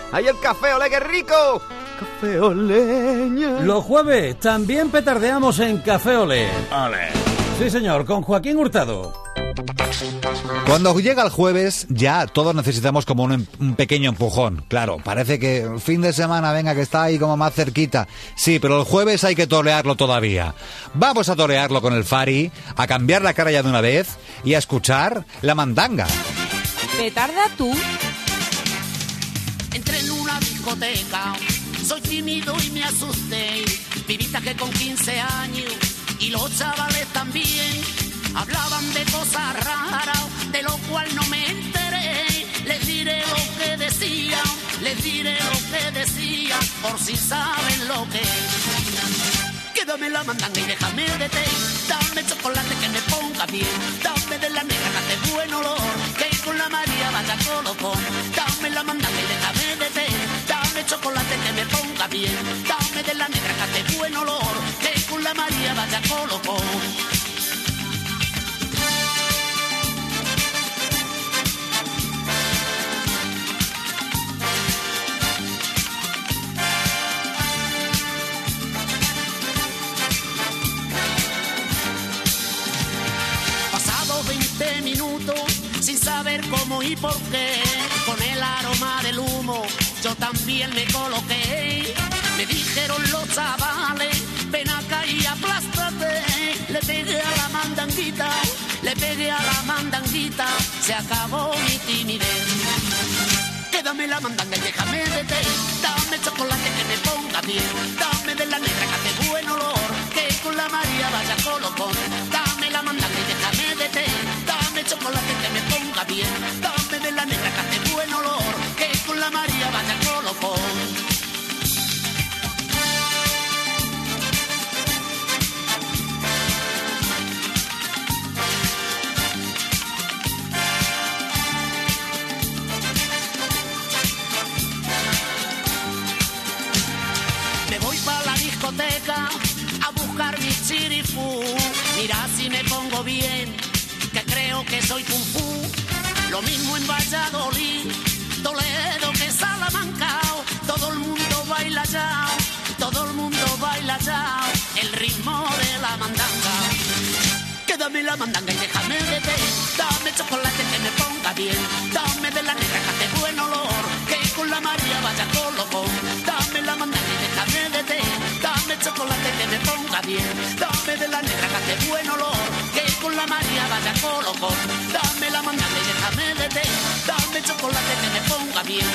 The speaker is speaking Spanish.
¡Ay, el café, olé, qué rico! ¡Café Oleña! Los jueves también petardeamos en Café Olé. Ole. Sí, señor, con Joaquín Hurtado. Cuando llega el jueves, ya todos necesitamos como un pequeño empujón. Claro, parece que el fin de semana, venga, que está ahí como más cerquita. Sí, pero el jueves hay que torearlo todavía. Vamos a torearlo con el Fari, a cambiar la cara ya de una vez y a escuchar la mandanga. Petarda tú. Entré en una discoteca, soy tímido y me asusté. Vivita que con 15 años y los chavales también hablaban de cosas raras, de lo cual no me enteré. Les diré lo que decían, les diré lo que decían, por si saben lo que es. Quédame la mandanga y déjame de té. Dame chocolate que me ponga bien. Dame de la negra que hace buen olor, que con la María vaya colocón. Dame la mandanga y déjame de té. Dame chocolate que me ponga bien. Dame de la negra que hace buen olor, que con la María vaya colocón. Sin saber cómo y por qué, con el aroma del humo yo también me coloqué. Me dijeron los chavales, ven acá y aplástate. Le pegué a la mandanguita, le pegué a la mandanguita, se acabó mi timidez. Quédame la mandanga y déjame de té. Dame chocolate que me ponga bien. Dame de la negra que hace buen olor, que con la María vaya colocón. Dame la mandanga y déjame de té. Dame chocolate que me ponga bien. Dame de la negra que hace buen olor, que con la María vaya colocón. A buscar mi chirifú. Mira si me pongo bien, que creo que soy kung fu. Lo mismo en Valladolid, Toledo que Salamanca. Todo el mundo baila ya, todo el mundo baila ya el ritmo de la mandanga. Quédame la mandanga y déjame de té. Dame chocolate que me ponga bien. Dame de la negra que hace buen olor, que con la María vaya colocón. Dame la mandanga y déjame de té. Dame chocolate que me ponga bien. Dame de la negra que hace buen olor, que con la María vaya colocón. Dame la mandanga y déjame de té. Dame chocolate que me ponga bien.